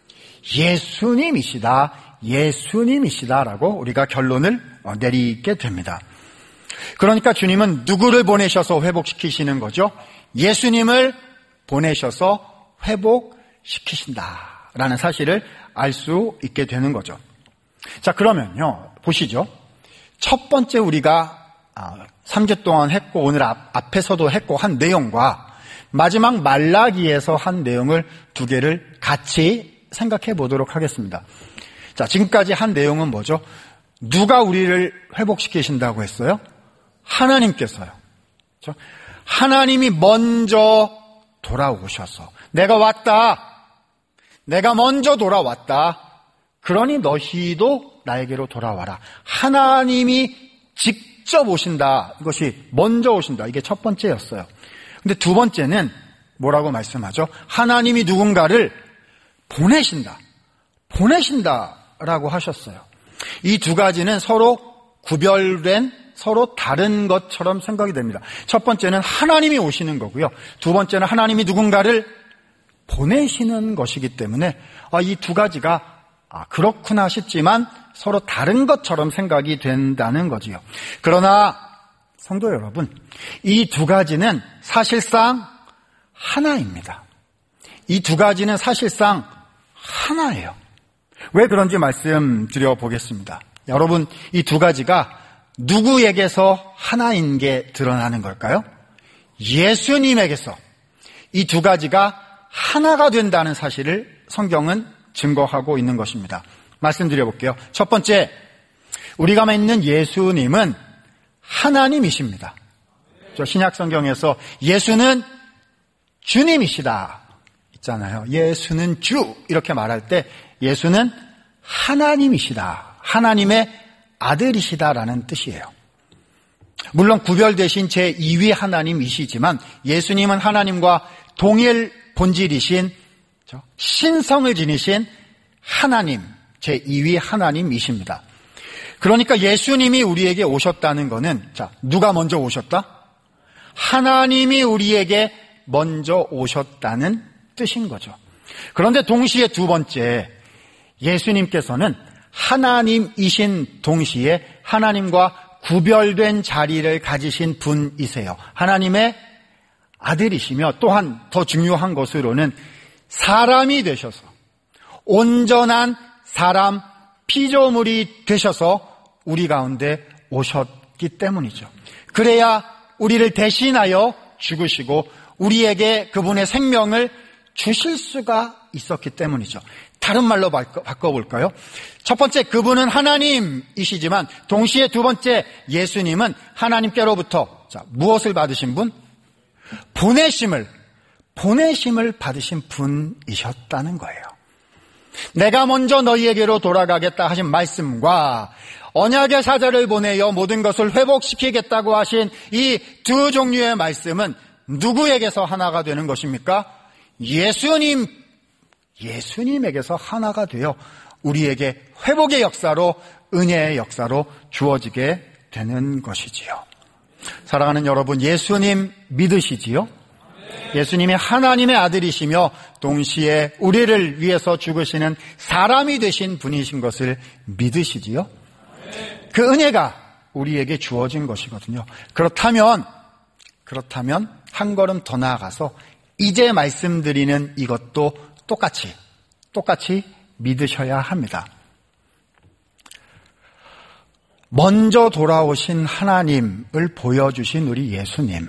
예수님이시다, 예수님이시다라고 우리가 결론을 내리게 됩니다. 그러니까 주님은 누구를 보내셔서 회복시키시는 거죠? 예수님을 보내셔서 회복시키신다라는 사실을 알 수 있게 되는 거죠. 자, 그러면요, 보시죠. 첫 번째 우리가 삼 주 동안 했고 오늘 앞, 앞에서도 했고 한 내용과 마지막 말라기에서 한 내용을 두 개를 같이 생각해 보도록 하겠습니다. 자, 지금까지 한 내용은 뭐죠? 누가 우리를 회복시키신다고 했어요? 하나님께서요. 그렇죠? 하나님이 먼저 돌아오셔서 내가 왔다. 내가 먼저 돌아왔다. 그러니 너희도 나에게로 돌아와라. 하나님이 직접 오신다. 이것이 먼저 오신다. 이게 첫 번째였어요. 근데 두 번째는 뭐라고 말씀하죠? 하나님이 누군가를 보내신다. 보내신다라고 하셨어요. 이 두 가지는 서로 구별된 서로 다른 것처럼 생각이 됩니다. 첫 번째는 하나님이 오시는 거고요. 두 번째는 하나님이 누군가를 보내시는 것이기 때문에 아, 이 두 가지가 아, 그렇구나 싶지만 서로 다른 것처럼 생각이 된다는 거지요. 그러나 성도 여러분, 이 두 가지는 사실상 하나입니다. 이 두 가지는 사실상 하나예요. 왜 그런지 말씀드려 보겠습니다. 여러분, 이 두 가지가 누구에게서 하나인 게 드러나는 걸까요? 예수님에게서 이 두 가지가 하나가 된다는 사실을 성경은 증거하고 있는 것입니다. 말씀드려 볼게요. 첫 번째, 우리가 믿는 예수님은 하나님이십니다. 저 신약 성경에서 예수는 주님이시다 있잖아요. 예수는 주 이렇게 말할 때 예수는 하나님이시다, 하나님의 아들이시다라는 뜻이에요. 물론 구별되신 제이 위 하나님이시지만 예수님은 하나님과 동일 본질이신 신성을 지니신 하나님, 제이 위 하나님이십니다. 그러니까 예수님이 우리에게 오셨다는 것은, 자, 누가 먼저 오셨다? 하나님이 우리에게 먼저 오셨다는 뜻인 거죠. 그런데 동시에 두 번째, 예수님께서는 하나님이신 동시에 하나님과 구별된 자리를 가지신 분이세요. 하나님의 아들이시며 또한 더 중요한 것으로는 사람이 되셔서 온전한 사람 피조물이 되셔서 우리 가운데 오셨기 때문이죠. 그래야 우리를 대신하여 죽으시고 우리에게 그분의 생명을 주실 수가 있었기 때문이죠. 다른 말로 바꿔볼까요? 첫 번째, 그분은 하나님이시지만 동시에 두 번째, 예수님은 하나님께로부터 자, 무엇을 받으신 분? 보내심을 보내심을 받으신 분이셨다는 거예요. 내가 먼저 너희에게로 돌아가겠다 하신 말씀과 언약의 사자를 보내어 모든 것을 회복시키겠다고 하신 이 두 종류의 말씀은 누구에게서 하나가 되는 것입니까? 예수님, 예수님에게서 하나가 되어 우리에게 회복의 역사로, 은혜의 역사로 주어지게 되는 것이지요. 사랑하는 여러분, 예수님 믿으시지요? 예수님이 하나님의 아들이시며 동시에 우리를 위해서 죽으시는 사람이 되신 분이신 것을 믿으시지요? 그 은혜가 우리에게 주어진 것이거든요. 그렇다면 그렇다면 한 걸음 더 나아가서 이제 말씀드리는 이것도 똑같이 똑같이 믿으셔야 합니다. 먼저 돌아오신 하나님을 보여주신 우리 예수님,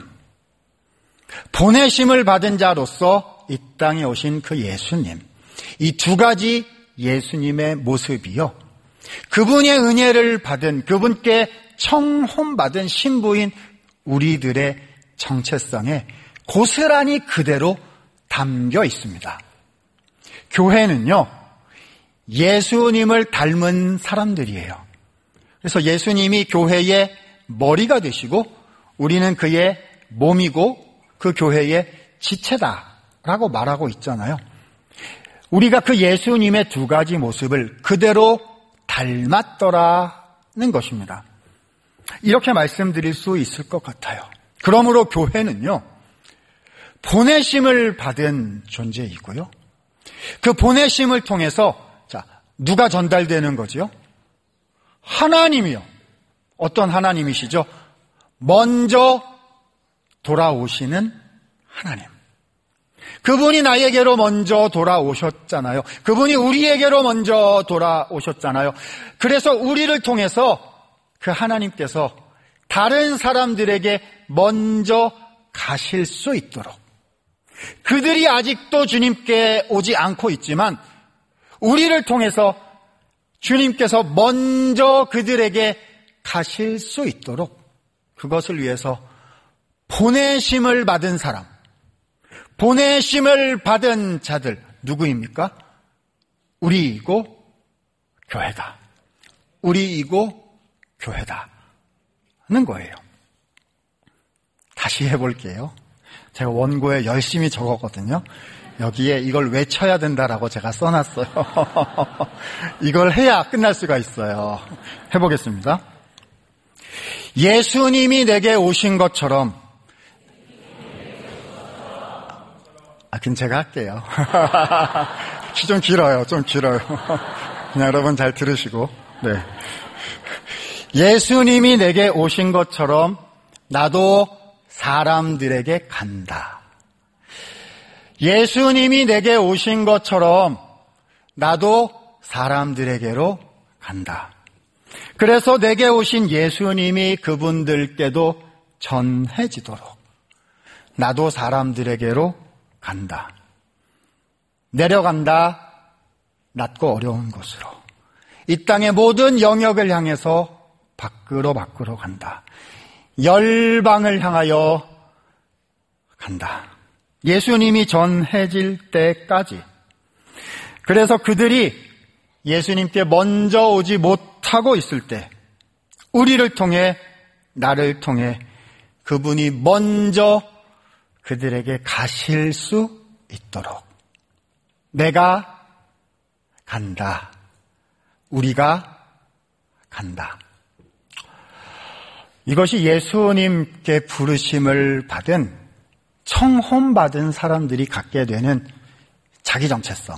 보내심을 받은 자로서 이 땅에 오신 그 예수님, 이 두 가지 예수님의 모습이요, 그분의 은혜를 받은, 그분께 청혼받은 신부인 우리들의 정체성에 고스란히 그대로 담겨 있습니다. 교회는요, 예수님을 닮은 사람들이에요. 그래서 예수님이 교회의 머리가 되시고 우리는 그의 몸이고 그 교회의 지체다라고 말하고 있잖아요. 우리가 그 예수님의 두 가지 모습을 그대로 닮았더라는 것입니다. 이렇게 말씀드릴 수 있을 것 같아요. 그러므로 교회는요, 보내심을 받은 존재이고요, 그 보내심을 통해서 자, 누가 전달되는 거지요? 하나님이요. 어떤 하나님이시죠? 먼저 돌아오시는 하나님. 그분이 나에게로 먼저 돌아오셨잖아요. 그분이 우리에게로 먼저 돌아오셨잖아요. 그래서 우리를 통해서 그 하나님께서 다른 사람들에게 먼저 가실 수 있도록, 그들이 아직도 주님께 오지 않고 있지만 우리를 통해서 주님께서 먼저 그들에게 가실 수 있도록 그것을 위해서 보내심을 받은 사람, 보내심을 받은 자들, 누구입니까? 우리이고 교회다. 우리이고 교회다 하는 거예요. 다시 해볼게요. 제가 원고에 열심히 적었거든요. 여기에 이걸 외쳐야 된다라고 제가 써놨어요. 이걸 해야 끝날 수가 있어요. 해보겠습니다. 예수님이 내게 오신 것처럼, 아, 그럼 제가 할게요. 좀 길어요, 좀 길어요. 그냥 여러분 잘 들으시고, 네. 예수님이 내게 오신 것처럼 나도 사람들에게 간다. 예수님이 내게 오신 것처럼 나도 사람들에게로 간다. 그래서 내게 오신 예수님이 그분들께도 전해지도록 나도 사람들에게로 간다. 내려간다. 낮고 어려운 곳으로. 이 땅의 모든 영역을 향해서 밖으로 밖으로 간다. 열방을 향하여 간다. 예수님이 전해질 때까지. 그래서 그들이 예수님께 먼저 오지 못하고 있을 때 우리를 통해, 나를 통해 그분이 먼저 그들에게 가실 수 있도록 내가 간다. 우리가 간다. 이것이 예수님께 부르심을 받은, 청혼받은 사람들이 갖게 되는 자기 정체성인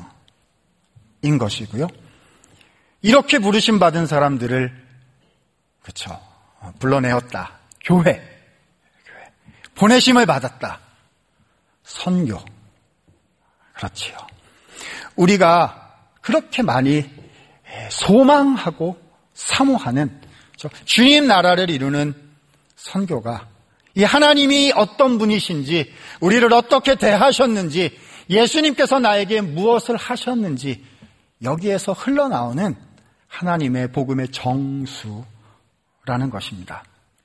것이고요. 이렇게 부르심 받은 사람들을, 그렇죠, 불러내었다. 교회, 교회. 보내심을 받았다. 선교. 그렇지요. 우리가 그렇게 많이 소망하고 사모하는 주님 나라를 이루는 선교가, 이 하나님이 어떤 분이신지, 우리를 어떻게 대하셨는지, 예수님께서 나에게 무엇을 하셨는지, 여기에서 흘러나오는 하나님의 복음의 정수라는 것입니다.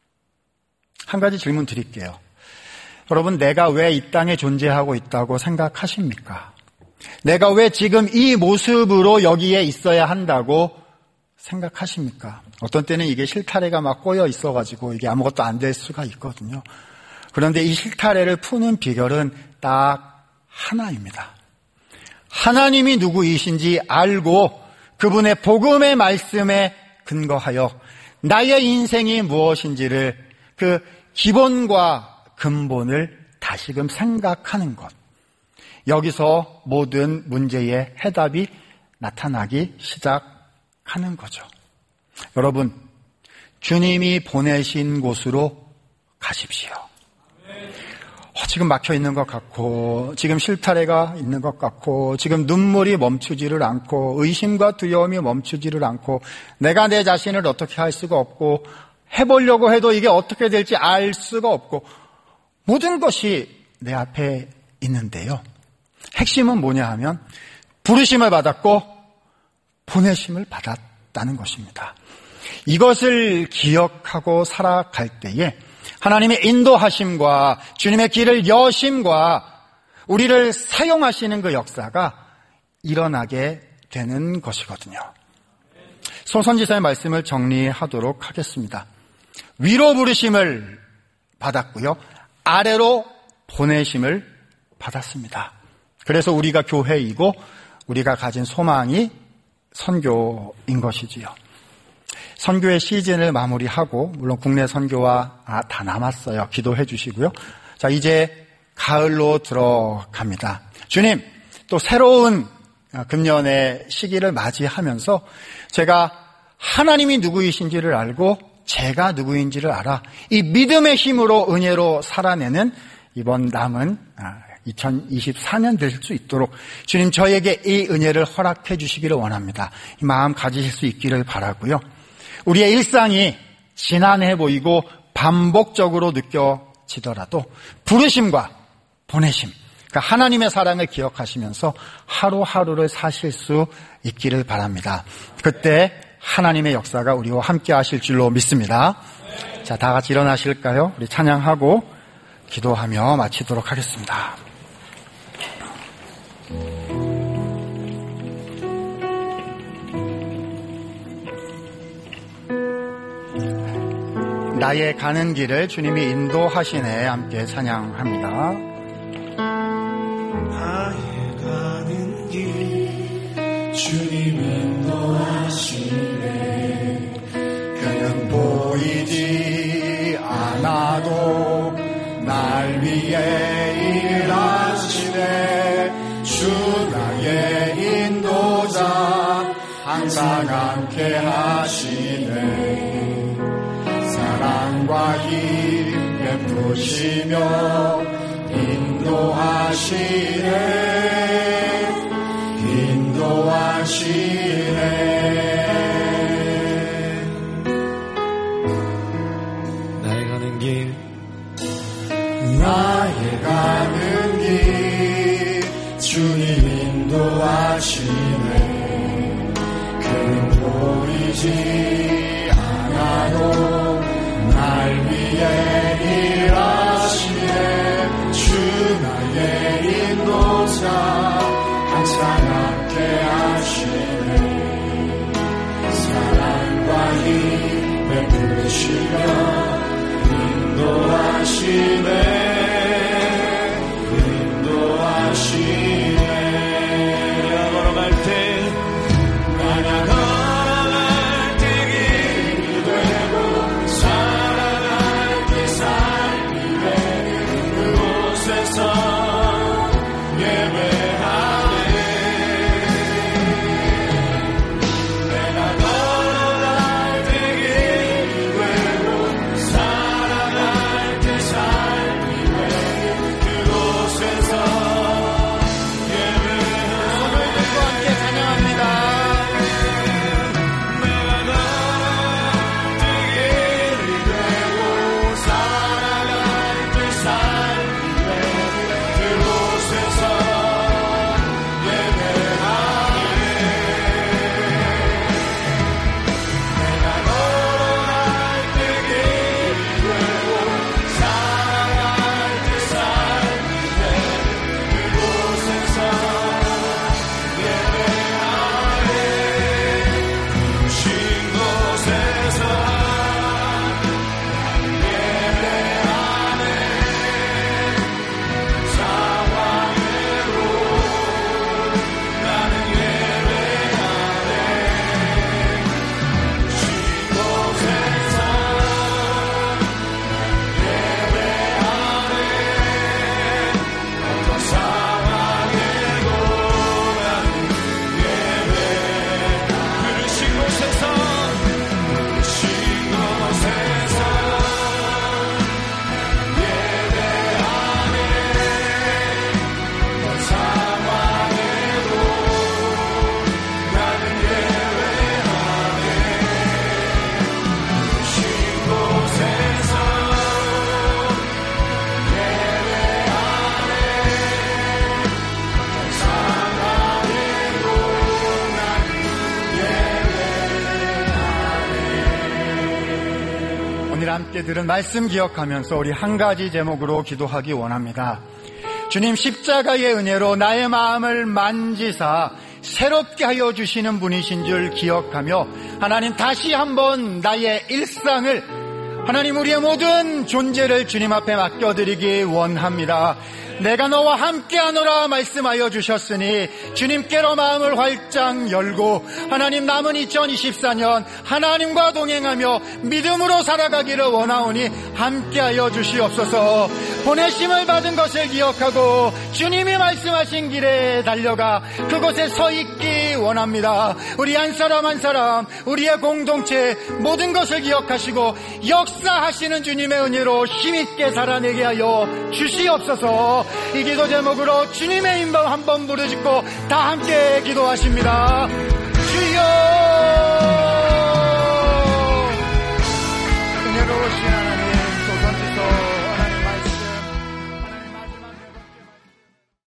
한 가지 질문 드릴게요. 여러분, 내가 왜 이 땅에 존재하고 있다고 생각하십니까? 내가 왜 지금 이 모습으로 여기에 있어야 한다고 생각하십니까? 어떤 때는 이게 실타래가 막 꼬여 있어가지고 이게 아무것도 안 될 수가 있거든요. 그런데 이 실타래를 푸는 비결은 딱 하나입니다. 하나님이 누구이신지 알고 그분의 복음의 말씀에 근거하여 나의 인생이 무엇인지를, 그 기본과 근본을 다시금 생각하는 것. 여기서 모든 문제의 해답이 나타나기 시작하는 거죠. 여러분, 주님이 보내신 곳으로 가십시오. 어, 지금 막혀 있는 것 같고, 지금 실타래가 있는 것 같고, 지금 눈물이 멈추지를 않고, 의심과 두려움이 멈추지를 않고, 내가 내 자신을 어떻게 할 수가 없고, 해보려고 해도 이게 어떻게 될지 알 수가 없고, 모든 것이 내 앞에 있는데요. 핵심은 뭐냐 하면 부르심을 받았고 보내심을 받았다는 것입니다. 이것을 기억하고 살아갈 때에 하나님의 인도하심과 주님의 길을 여심과 우리를 사용하시는 그 역사가 일어나게 되는 것이거든요. 소선지사의 말씀을 정리하도록 하겠습니다. 위로 부르심을 받았고요, 아래로 보내심을 받았습니다. 그래서 우리가 교회이고 우리가 가진 소망이 선교인 것이지요. 선교의 시즌을 마무리하고, 물론 국내 선교와 아, 다 남았어요. 기도해 주시고요. 자, 이제 가을로 들어갑니다. 주님, 또 새로운 금년의 시기를 맞이하면서 제가 하나님이 누구이신지를 알고 제가 누구인지를 알아 이 믿음의 힘으로 은혜로 살아내는 이번 남은 이천이십사 년 될 수 있도록 주님, 저에게 이 은혜를 허락해 주시기를 원합니다. 이 마음 가지실 수 있기를 바라고요. 우리의 일상이 지난해 보이고 반복적으로 느껴지더라도 부르심과 보내심, 그러니까 하나님의 사랑을 기억하시면서 하루하루를 사실 수 있기를 바랍니다. 그때 하나님의 역사가 우리와 함께 하실 줄로 믿습니다. 자, 다 같이 일어나실까요? 우리 찬양하고 기도하며 마치도록 하겠습니다. 나의 가는 길을 주님이 인도하시네. 함께 찬양합니다. 나의 가는 길 주님 인도하시네. 그는 보이지 항상 함께 하시네. 사랑과 힘 베푸시며 인도하시네. 인도하시네. 나의 가는 길 나의 가는 길 주님 인도하시네. 그는 보이지 않아도 날 위해 일하시네. 주 나의 인도자 항상 함께 하시네. 사랑과 힘 베푸시며 인도하시네. 인도하시네. 내가 걸어갈 때 내가 걸어갈 때 길이 되고 살아갈 때 삶이 되는 그곳에서 예배하네. 내가 걸어갈 때 길이 되고 살아갈 때 삶이 되는 그곳에서 함께 들은 말씀 기억하면서 우리 한 가지 제목으로 기도하기 원합니다. 주님, 십자가의 은혜로 나의 마음을 만지사 새롭게 하여 주시는 분이신 줄 기억하며 하나님, 다시 한번 나의 일상을, 하나님, 우리의 모든 존재를 주님 앞에 맡겨드리기 원합니다. 내가 너와 함께하노라 말씀하여 주셨으니 주님께로 마음을 활짝 열고 하나님, 남은 이천이십사 년 하나님과 동행하며 믿음으로 살아가기를 원하오니 함께하여 주시옵소서. 보내심을 받은 것을 기억하고 주님이 말씀하신 길에 달려가 그곳에 서 있기 원합니다. 우리 한 사람 한 사람, 우리의 공동체 모든 것을 기억하시고 역사하시는 주님의 은혜로 힘있게 살아내게 하여 주시옵소서. 이 기도 제목으로 주님의 인방 한번 부르짖고 다 함께 기도하십니다. 주여